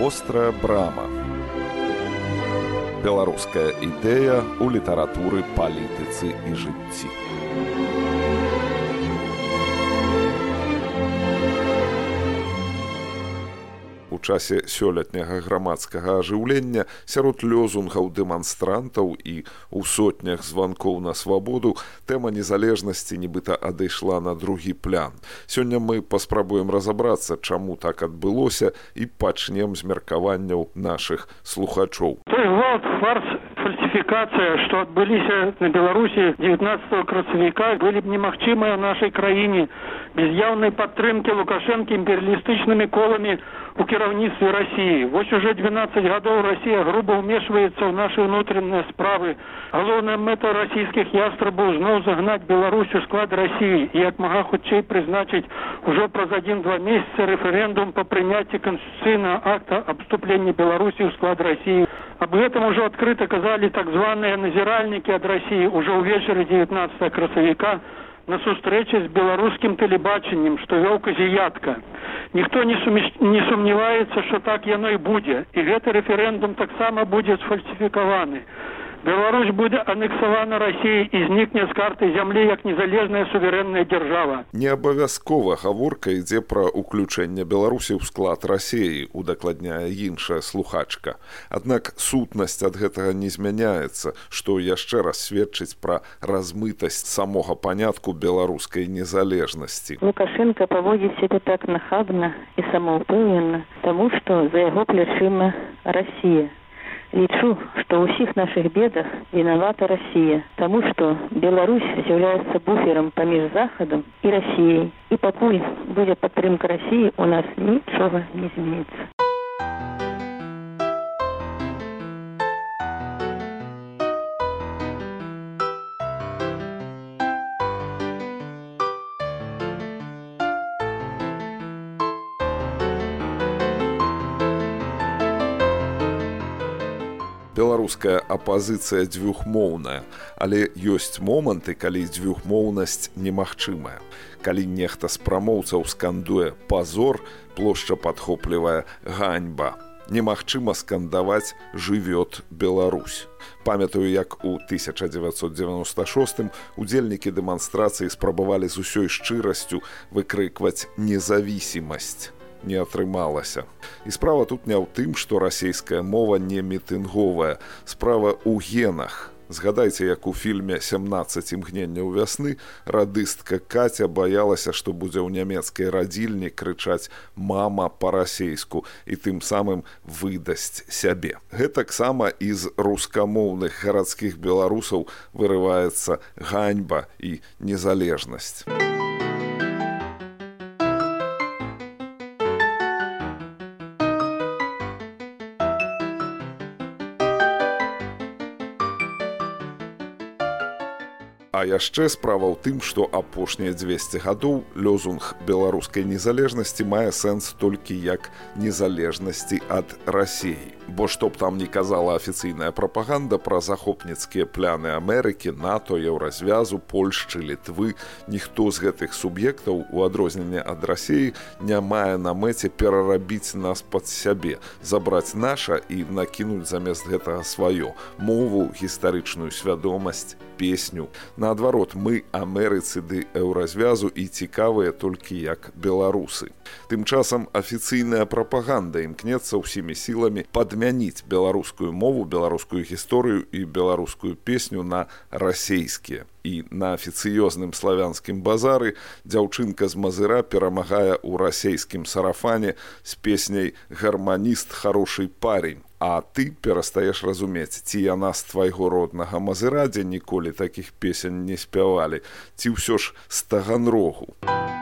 Вострая брама. Беларуская ідэя ў літаратуры, палітыцы і жыцці. У часе сёлетняга грамадскага ажыўлення сярод лёзунгаў дэманстрантаў і ў сотнях званкоў на свабоду тэма незалежнасці нібыта адышла на другі план. Сёння мы паспрабуем разабрацца, чаму так адбылося, і пачнем з меркаванняў нашых слухачоў. Той гвалт, фарс, фальсификация, что отбылись на Беларуси 19 красавіка, были б немагчымыя ў нашай краіне без яўнай падтрымкі Лукашэнкі імперыялістычнымі коламі у кіраўніцтве России. Вось уже 12 гадоў Россия грубо ўмешваецца ў наши внутренние справы. Галоўная мэта расійскіх ястрабаў зноў загнаць Беларусь у склад России и як мага хутчэй прызначыць ужо праз 1-2 месяца референдум по прыняцці конституцыйнага акта об вступлении Беларуси в склад России. Об этом уже открыто казали так званые назиральники от России уже увечері 19 красавіка на сустрэче з беларускім тэлебачаннем, што вёў Казіятка. Ніхто не сумневаецца, што так яно і будзе, і гэты рэферэндум таксама будзе сфальсіфікаваны. Беларусь будзе анексавана Расіяй і знікне з карты зямлі як незалежная суверэнная дзяржава. Не абавязкова гаворка ідзе пра ўключэнне Беларусі ў склад Расіі, удакладняе іншая слухачка. Аднак сутнасць ад гэтага не змяняецца, што яшчэ раз сведчыць пра размытасць самога панятку беларускай незалежнасці. Лукашенко паводзіць сябе так нахабна і самаўпэўнена, таму што за яго плячыма Расія. Лічу, што ў усіх нашых бедах вінавата Расія, таму што Беларусь з'яўляецца буферам паміж Захадам і Расіяй. І пакуль будзе падтрымка Расіі, у нас нічога не зменіцца. Беларуская апазіцыя дзвюхмоўная, але ёсць моманты, калі дзвюхмоўнасць немагчымая. Калі нехта з прамоўцаў скандуе «пазор», плошча падхоплівае «ганьба». Немагчыма скандаваць «жывёт Беларусь». Памятаю, як у 1996 удзельнікі дэманстрацыі спрабавалі з усёй шчырасцю выкрыкваць «незавісімасць». Не атрымалася. І справа тут не ў тым, што расійская мова не мітынговая. Справа ў генах. Згадайце, як у фільме «17 імгненняў вясны» радыстка Каця баялася, што будзе ў нямецкай радзільні крычаць «мама» па-расейску і тым самым выдасць сябе. Гэтаксама і з рускамоўных гарадскіх беларусаў вырываецца ганьба і незалежнасць. А яшчэ справа ў тым, што апошнія 200 гадоў лёзунг беларускай незалежнасці мае сэнс толькі як незалежнасці ад Расіі. Бо што б там ні казала афіцыйная прапаганда пра захопніцкія пляны Амерыкі, НАТО, Еўразвязу, Польшчы, Літвы, ніхто з гэтых суб'ектаў, у адрозненне ад Расіі, не мае на мэце перарабіць нас пад сябе, забраць наша і накінуць замест гэтага сваё, мову, гістарычную свядомасць, песню. Наадварот, мы Амерыцы ды Еўразвязу і цікавыя толькі як беларусы. Тым часам афіцыйная прапаганда імкнецца ўсімі сіламі падмяніць беларускую мову, беларускую гісторыю і беларускую песню на расейскія. І на афіцыёзным славянскім базары дзяўчынка з Мазыра перамагае ў расейскім сарафане з песняй «Гарманіст хороший парень». А ты перастаеш разумець, ці яна з твайго роднага Мазыра, дзе ніколі такіх песень не спявалі, ці ўсё ж з Таганрогу.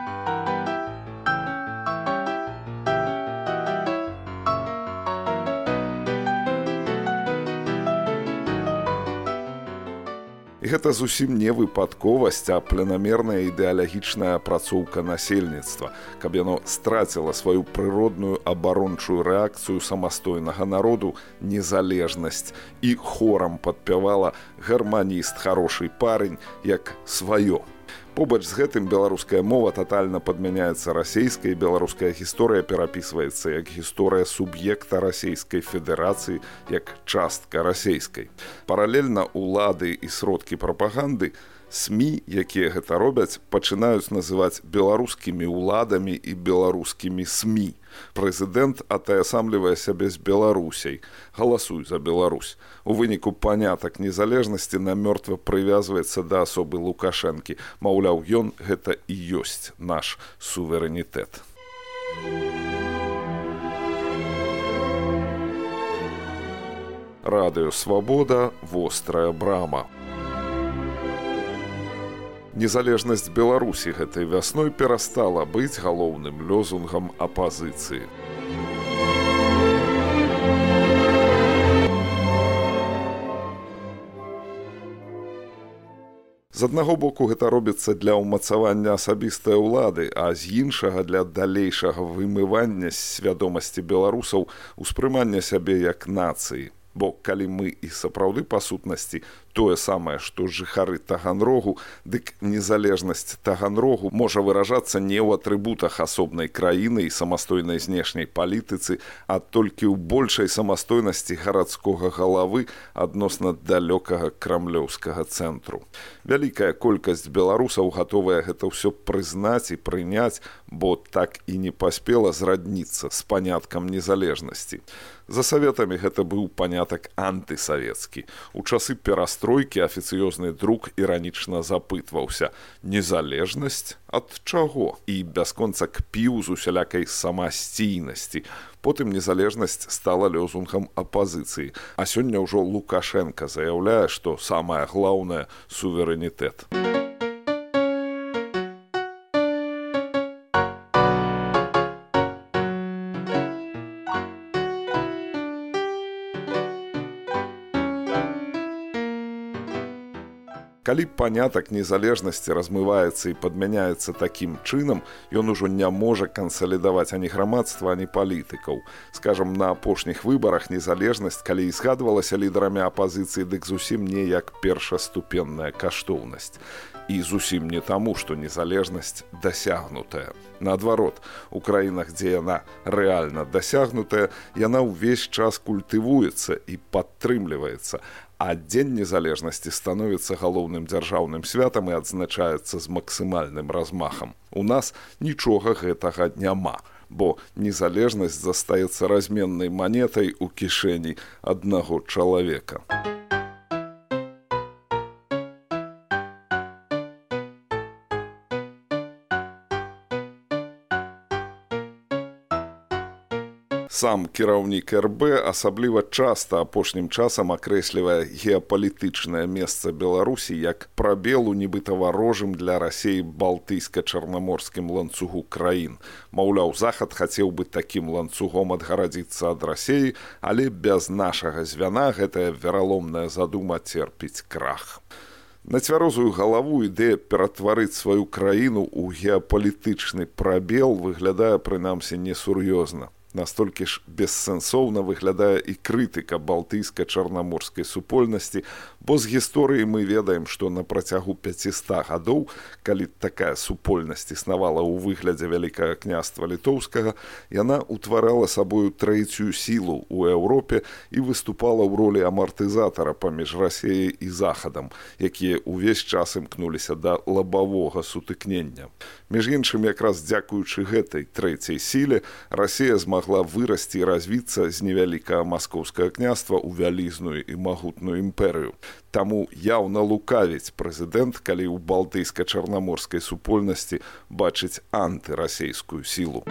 І гэта зусім не выпадковасць, а планамерная ідэалагічная апрацоўка насельніцтва, каб яно страціла сваю прыродную абарончую рэакцыю самастойнага народу, незалежнасць, і хорам падпявала «Гарманіст хороший парень» як сваё. Побач з гэтым беларуская мова татальна падмяняецца расейскай, беларуская гісторыя перапісваецца як гісторыя суб'екта Расейскай Федэрацыі, як частка расейскай. Паралельна улады і сродкі прапаганды СМІ, якія гэта робяць, пачынаюць называць беларускімі ўладамі і беларускімі СМІ. Прэзідэнт атаясамлівае сябе з Беларусяй. Галасуй за Беларусь. У выніку панятак незалежнасці намёртва прывязваецца да асобы Лукашэнкі. Маўляў, ён гэта і ёсць наш суверэнітэт. Радыё Свабода, вострая брама. Незалежнасць Беларусі гэтай вясной перастала быць галоўным лозунгам апазіцыі. З аднаго боку гэта робіцца для ўмацавання асабістай улады, а з іншага для далейшага вымывання з свядомасці беларусаў успрымання сябе як нацыі. Бо калі мы і сапраўды па сутнасці тое самае, што жыхары Таганрогу, дык незалежнасць Таганрогу можа выражацца не ў атрыбутах асобнай краіны і самастойнай знешняй палітыцы, а толькі ў большай самастойнасці гарадскога галавы адносна далёкага крамлёўскага цэнтру. Вялікая колькасць беларусаў гатовая гэта ўсё прызнаць і прыняць, бо так і не паспела зрадніцца з паняткам незалежнасці. За саветамі гэта быў панятак антысавецкі. У часы перастройкі афіцыёзны друк іранічна запытваўся: незалежнасць ад чаго? І бясконца кпіў з усялякай самасційнасці. Потым незалежнасць стала лозунгам апазіцыі. А сёння ўжо Лукашенка заяўляе, што самае глаўнае – суверэнітэт. Калі панятак незалежнасці размываецца і падмяняецца такім чынам, ён ужо не можа кансалідаваць ані грамадства, ані палітыкаў. Скажам, на апошніх выбарах незалежнасць, калі і згадвалася лідарамі апазіцыі, дык зусім не як першаступенная каштоўнасць. І зусім не таму, што незалежнасць дасягнутая. Наадварот, у краінах, дзе яна рэальна дасягнутая, яна ўвесь час культывуецца і падтрымліваецца, а Дзень незалежнасці становіцца галоўным дзяржаўным святам і адзначаецца з максімальным размахам. У нас нічога гэтага няма, бо незалежнасць застаецца разменнай манетай у кішэні аднаго чалавека. Сам кіраўнік РБ асабліва часта апошнім часам акрэслівае геапалітычнае месца Беларусі як прабел у нібыта варожым для Расіі балтыйска-чарнаморскім ланцугу краін. Маўляў, Захад хацеў бы такім ланцугом адгарадзіцца ад Расіі, але без нашага звяна гэтая вераломная задума церпіць крах. На цвярозую галаву ідэя ператварыць сваю краіну ў геапалітычны прабел выглядае прынамсі несур'ёзна. Настолькі ж бессэнсоўна выглядае і крытыка балтыйска-чарнаморскай супольнасці, бо з гісторыі мы ведаем, што на працягу 500 гадоў, калі такая супольнасць існавала ў выглядзе Вялікага княства Літоўскага, яна ўтварала сабою трэцюю сілу ў Еўропе і выступала ў ролі амартызатара паміж Расіяй і Захадам, якія ўвесь час імкнуліся да лабавога сутыкнення. Між іншым, якраз дзякуючы гэтай трэцяй сіле, Расія змагла вырасці і развіцца з невялікага маскоўскага княства ў вялізную і магутную імперыю. Таму яўна лукавіць прэзідэнт, калі ў балтыйска-чарнаморскай супольнасці бачыць антырасейскую сілу.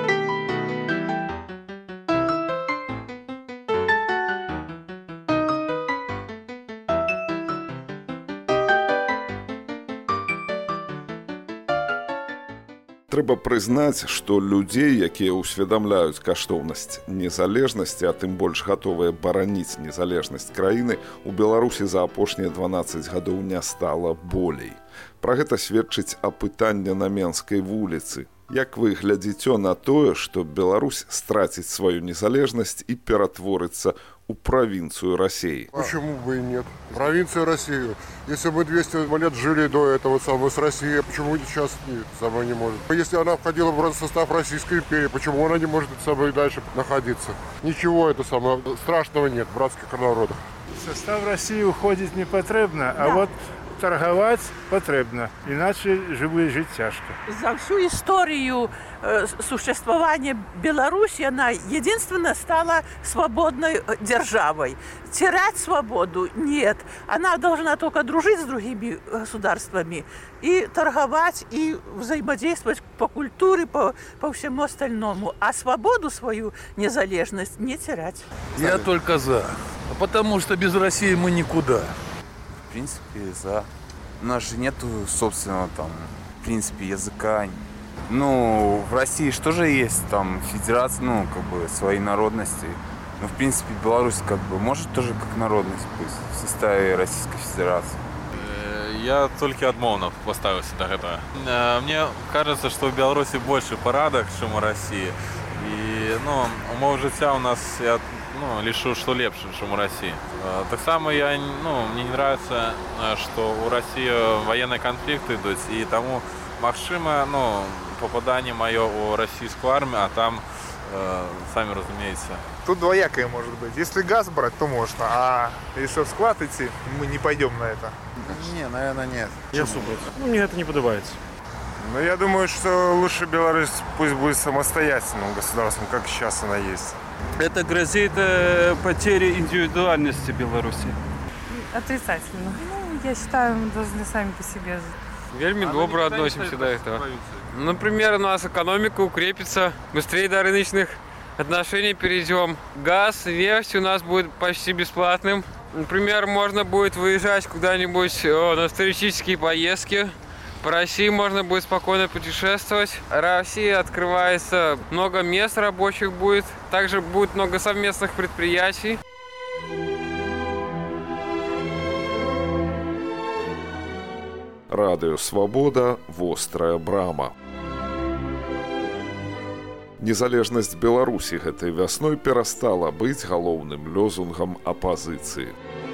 Трэба прызнаць, што людзей, якія ўсведамляюць каштоўнасць незалежнасці, а тым больш гатовыя бараніць незалежнасць краіны, у Беларусі за апошнія 12 гадоў не стала болей. Пра гэта сведчыць апытанне на Менскай вуліцы. Як вы глядзіце на тое, што Беларусь страціць сваю незалежнасць і ператворыцца ў провинцию России? Почему бы и нет? Провинция России. Если мы 200 лет жили до этого с Россией, почему сейчас не может? Если она входила в состав Российской империи, почему она не может и дальше находиться? Ничего страшного нет в братских народах. В состав России уходить не потребно, а вот торговать потребно, иначе жить тяжко. За всю историю существования Беларуси она единственно стала свободной державой. Терять свободу нет. Она должна только дружить с другими государствами и торговать, и взаимодействовать по культуре, по всему остальному. А свободу свою, незалежность не терять. Я только за. Потому что без России мы никуда. В принципе, за. У нас же нету собственного в принципе, языка. Ну, в России что же есть федерация, свои народности. Ну, в принципе, Беларусь может тоже как народность быть в составе Российской Федерации. Я только отмовно поставился до этого. Мне кажется, что в Беларуси больше порядок, чем в России. И, умов життя у нас лишу, что лепше, чем у России. Так само мне не нравится, что у России военные конфликты идут, и тому максимо, попадание мое у российскую армию, а там, сами разумеете. Тут двоякое может быть. Если газ брать, то можно, а если в склад идти, мы не пойдем на это. Не, наверное, нет. Я супер. Мне это не подобается. Но я думаю, что лучше Беларусь пусть будет самостоятельным государством, как сейчас она есть. Это грозит потерей индивидуальности Беларуси. Отрицательно. Я считаю, мы должны сами по себе жить. Вельми добро относимся до этого. Например, у нас экономика укрепится, быстрее до рыночных отношений перейдем. Газ, нефть у нас будет почти бесплатным. Например, можно будет выезжать куда-нибудь на туристические поездки. По России можно будет спокойно путешествовать. Россия открывается, много мест рабочих будет. Также будет много совместных предприятий. Радыё Свабода, вострая брама. Незалежнасць Беларусі гэтай вясной перастала быць галоўным лозунгам апазіцыі.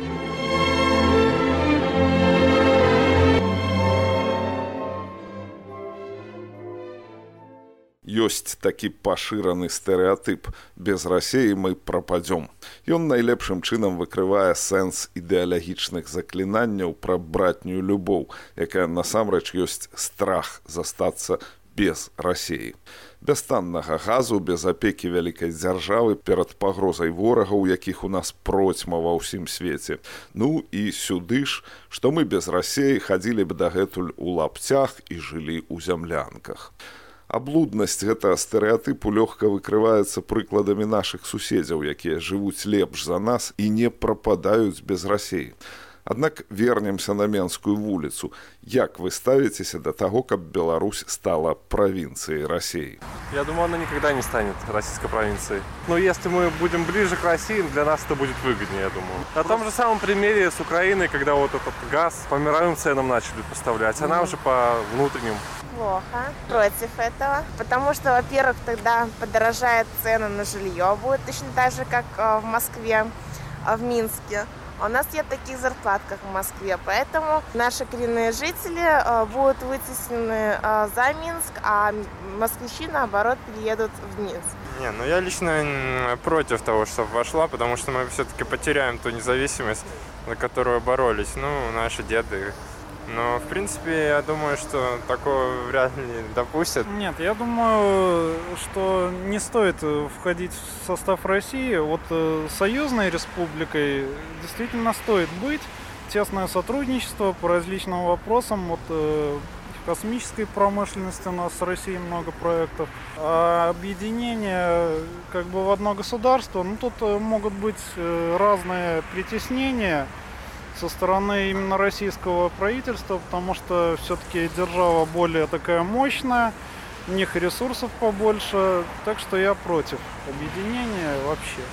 Ёсць такі пашыраны стэрэатып: без Расіі мы прападзём. Ён найлепшым чынам выкрывае сэнс ідэалагічных заклінанняў пра братнюю любоў, якая насамрэч ёсць страх застацца без Расіі. Без таннага газу, без апекі вялікай дзяржавы перад пагрозай ворагаў, якіх у нас процьма ва ўсім свеце. Ну і сюды ж, што мы без Расіі хадзілі б дагэтуль у лапцях і жылі ў зямлянках. Аблуднасць гэтага стэрэатыпу лёгка выкрываецца прыкладамі нашых суседзяў, якія жывуць лепш за нас і не прападаюць без Расіі. Аднак вернемся на Менскую вуліцу. Як вы ставитеся до того, как Беларусь стала провинцией России? Я думаю, она никогда не станет российской провинцией. Но если мы будем ближе к России, для нас это будет выгоднее, я думаю. На том же самом примере с Украиной, когда вот этот газ по мировым ценам начали поставлять, а нам же по внутренним. Плохо, против этого, потому что, во-первых, тогда подорожает цены на жилье, будет точно так же, как в Москве, в Минске. У нас нет таких зарплат, как в Москве, поэтому наши коренные жители будут вытеснены за Минск, а москвичи, наоборот, переедут в Минск. Я лично против того, чтобы вошла, потому что мы все-таки потеряем ту независимость, за которую боролись, наши деды. Но, в принципе, я думаю, что такого вряд ли допустят. Нет, я думаю, что не стоит входить в состав России. Вот союзной республикой действительно стоит быть. Тесное сотрудничество по различным вопросам. Вот в космической промышленности у нас с Россией много проектов. А объединение в одно государство, тут могут быть разные притеснения со стороны именно российского правительства, потому что все-таки держава более такая мощная, у них ресурсов побольше, так что я против объединения вообще.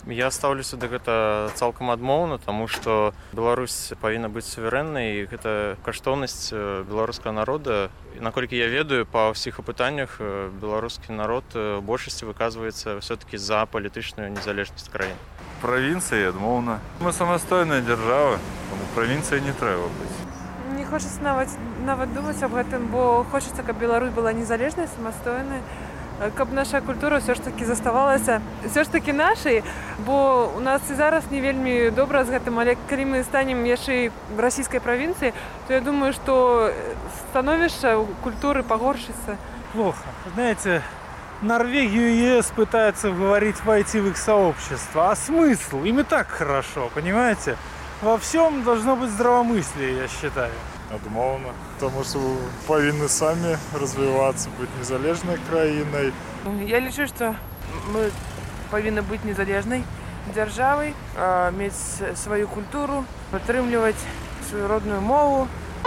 Я ставлюся да гэта цалкам адмоўна, таму што Беларусь павінна быць суверэннай, і гэта каштоўнасць беларускага народа. І наколькі я ведаю, па ўсіх апытаннях беларускі народ большасці выказваецца ўсё-такі за палітычную незалежнасць краіны. Правінцыі адмоўна. Мы самастойная дзяржава, таму правінцыі не трэба быць. Не хочацца нават думаць аб гэтым, бо хочацца, каб Беларусь была незалежнай, самастойнай, каб наша культура ўсё ж такі заставалася ўсё ж такі нашай, бо у нас і зараз не вельмі добра з гэтым, але калі мы станем яшчэ і расійскай правінцыі, то я думаю, што становішча культуры пагоршыцца. Плохо. Знаете, Норвегию и ЕС пытаются говорить войти в их сообщество. А смысл? Им и так хорошо, понимаете? Во всем должно быть здравомыслие, я считаю. Адмоўна, тому што павінны самі развівацца, быць незалежнай краінай. Я лічу, што мы павінны быць незалежнай дзяржавай, мець сваю культуру, падтрымліваць сваю родную мову.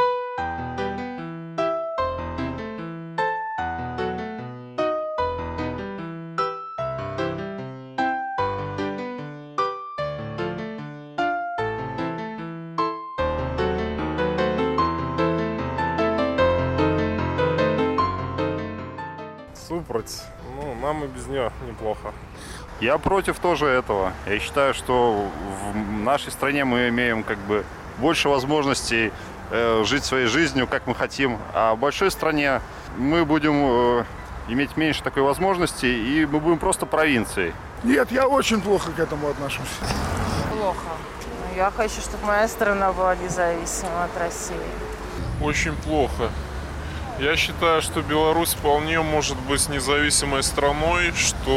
Нам и без нее неплохо. Я против тоже этого. Я считаю, что в нашей стране мы имеем как бы больше возможностей жить своей жизнью, как мы хотим. А в большой стране мы будем иметь меньше такой возможности, и мы будем просто провинцией. Нет, я очень плохо к этому отношусь. Плохо. Я хочу, чтобы моя страна была независима от России. Очень плохо. Я считаю, что Беларусь вполне может быть независимой страной,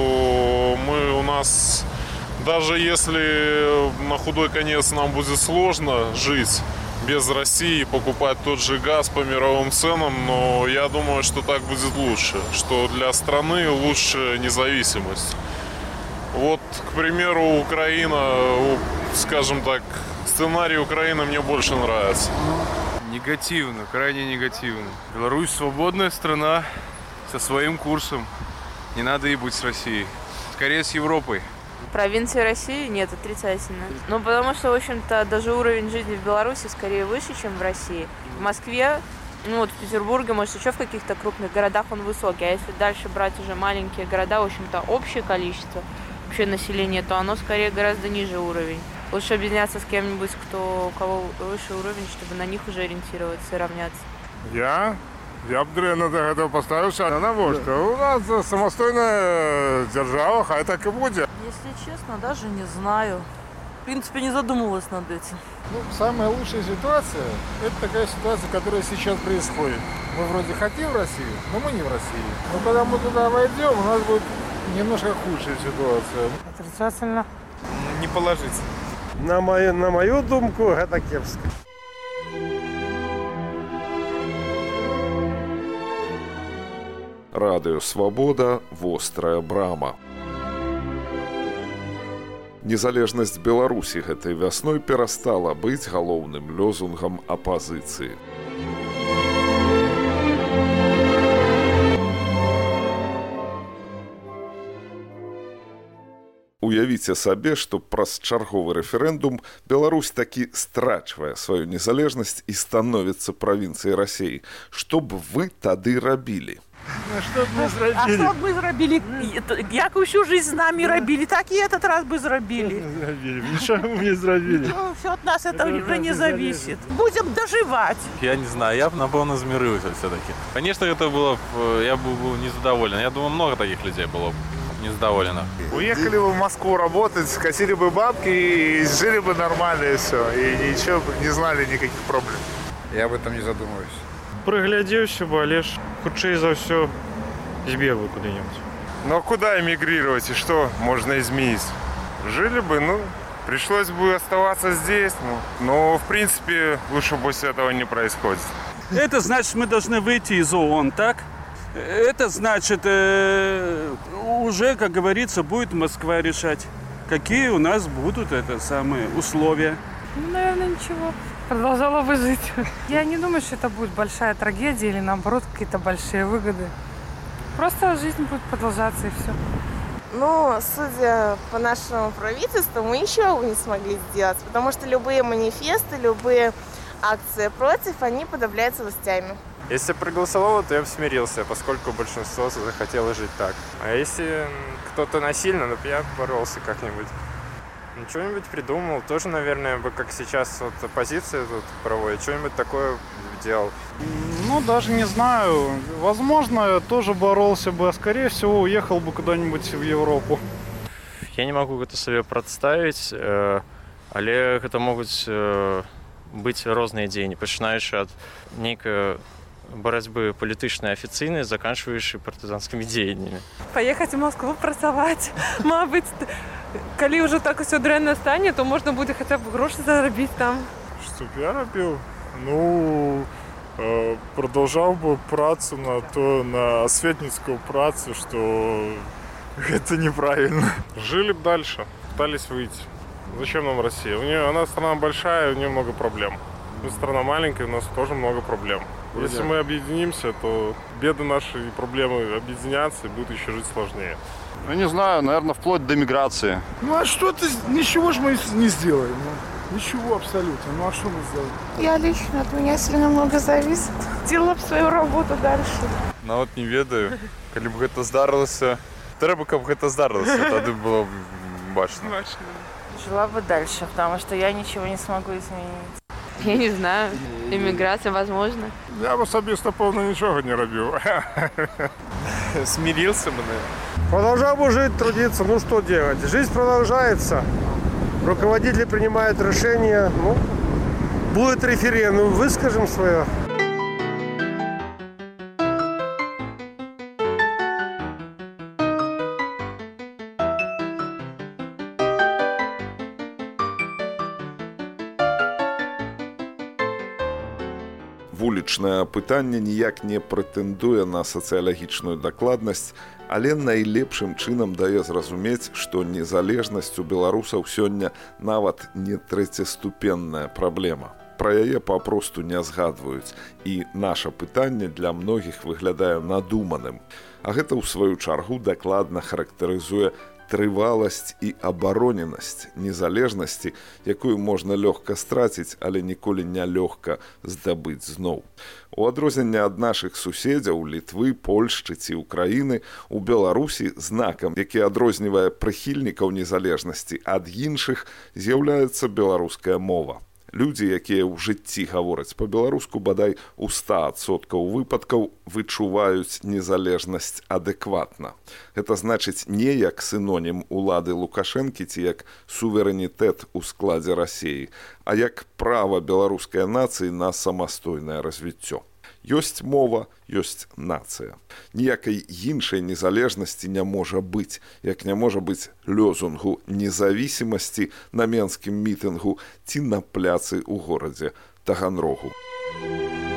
что у нас, даже если на худой конец нам будет сложно жить без России, покупать тот же газ по мировым ценам, но я думаю, что так будет лучше, что для страны лучше независимость. Вот, к примеру, Украина, скажем так, сценарий Украины мне больше нравится. Негативно, крайне негативно. Беларусь свободная страна со своим курсом. Не надо и быть с Россией. Скорее с Европой. Провинции России нет, отрицательно. Ну, потому что, в общем-то, даже уровень жизни в Беларуси скорее выше, чем в России. В Москве, ну вот в Петербурге, может, еще в каких-то крупных городах он высокий. А если дальше брать уже маленькие города, в общем-то, общее количество, общее население, то оно скорее гораздо ниже уровень. Лучше объединяться с кем-нибудь, у кого выше уровень, чтобы на них уже ориентироваться и равняться. Я б дрэнна да гэтага паставіўся. А навошта? У нас самастойная дзяржава, хай так и будет. Если честно, даже не знаю. В принципе, не задумывалась над этим. Ну, самая лучшая ситуация – это такая ситуация, которая сейчас происходит. Мы вроде хотим в Россию, но мы не в России. Но когда мы туда войдем, у нас будет немножко худшая ситуация. Отрицательно. Не положительно. На мою думку, это кепска. Радыё Свабода, вострая брама. Незалежнасць Беларусі гэтай вясной перастала быць галоўным лозунгам апазіцыі. Уявіце сабе, што праз чарговы рэферэндум Беларусь такі страчвае сваю незалежнасць і становіцца правінцыяй Расіі. Што б вы тады рабілі? Что б мы зрабілі? Як усю жизнь з намі рабілі, так і этот раз бы зрабілі. Ничего мы не зрабілі. Все от нас это уже не зависит. Будем доживать. Я не знаю, я бы, напевно, змирился все-таки. Конечно, это было, я бы был незадоволен. Я думаю, много таких людей было бы незадоволено. Уехали бы в Москву работать, скосили бы бабки и жили бы нормально и все. И ничего бы не знали никаких проблем. Я об этом не задумываюсь. Прыглядзеўся бы, але ж хутчэй за ўсё збегу куды-нибудь. Ну а куда эмигрировать и что можно изменить? Жили бы, пришлось бы оставаться здесь. Но в принципе лучше после этого не происходит. Это значит, мы должны выйти из ООН, так? Это значит, уже, как говорится, будет Москва решать, какие у нас будут условия. Ну, наверное, ничего. Продолжала бы жить. Я не думаю, что это будет большая трагедия или, наоборот, какие-то большие выгоды. Просто жизнь будет продолжаться, и все. Ну, судя по нашему правительству, мы ничего не смогли сделать, потому что любые манифесты, любые акции против, они подавляются властями. Если проголосовало, то я бы смирился, поскольку большинство захотело жить так. А если кто-то насильно, то я боролся как-нибудь. Что-нибудь придумал. Тоже, наверное, бы, как сейчас вот оппозиция тут проводит, что-нибудь такое делал. Ну, даже не знаю. Возможно, я тоже боролся бы, а скорее всего уехал бы куда-нибудь в Европу. Я не могу это себе представить, але это могут быть разные идеи, пачинаючы от некой борьбы політычнай афіцыйнай, заканчиваючы партызанскімі дзеяннямі. Поехать в Москву працаваць. Мабыць, калі ўжо так усё дрэнна стане, то можна будзе хаця б грошы зарабіць там. Што б я рабіў? Ну, продолжал бы працу на осветницкую працу, что это неправильно. Жили бы дальше, пытались выйти. Зачем нам Россия? Она страна большая, у нее много проблем. Мы страна маленькая, у нас тоже много проблем. Если мы объединимся, то беды наши и проблемы объединятся, и будет еще жить сложнее. Ну, не знаю, наверное, вплоть до миграции. Ну, а что ты... Ничего же мы не сделаем. Ничего абсолютно. Ну, а что мы сделаем? Я лично, от меня сильно много зависит. Делала б свою работу дальше. Ну, вот не ведаю. Коли б гэта здарылася, трэба, каб гэта здарылася, тады было б бачно. Жила бы дальше, потому что я ничего не смогу изменить. Я не знаю. Иммиграция, возможно. Я б особисто повно нічого не робив. Смирился бы, наверное. Продолжал бы жить, трудиться. Ну, что делать? Жизнь продолжается. Руководители принимают решения. Ну, будет референдум, выскажем свое. Вулічнае пытанне ніяк не прэтэндуе на сацыялагічную дакладнасць, але найлепшым чынам дае зразумець, што незалежнасць у беларусаў сёння нават не трэцяступенная праблема. Пра яе папросту не згадваюць, і наша пытанне для многіх выглядае надуманым. А гэта, ў сваю чаргу, дакладна характарызуе трываласць і абароненасць незалежнасці, якую можна лёгка страціць, але ніколі не лёгка здабыць зноў. У адрозненне ад нашых суседзяў Літвы, Польшчы ці Украіны, у Беларусі знакам, які адрознівае прыхільнікаў незалежнасці ад іншых, з'яўляецца беларуская мова. Людзі, якія ў жыцці гавораць па-беларуску, бадай у 100% выпадкаў вычуваюць незалежнасць адэкватна. Гэта значыць не як сінонім улады Лукашэнкі ці як суверэнітэт у складзе Расіі, а як права беларускай нацыі на самастойнае развіццё. Ёсць мова, ёсць нацыя. Ніякай іншай незалежнасці не можа быць, як не можа быць лёзунгу независимасці на менскім мітынгу ці на пляцы ў горадзе Таганрогу.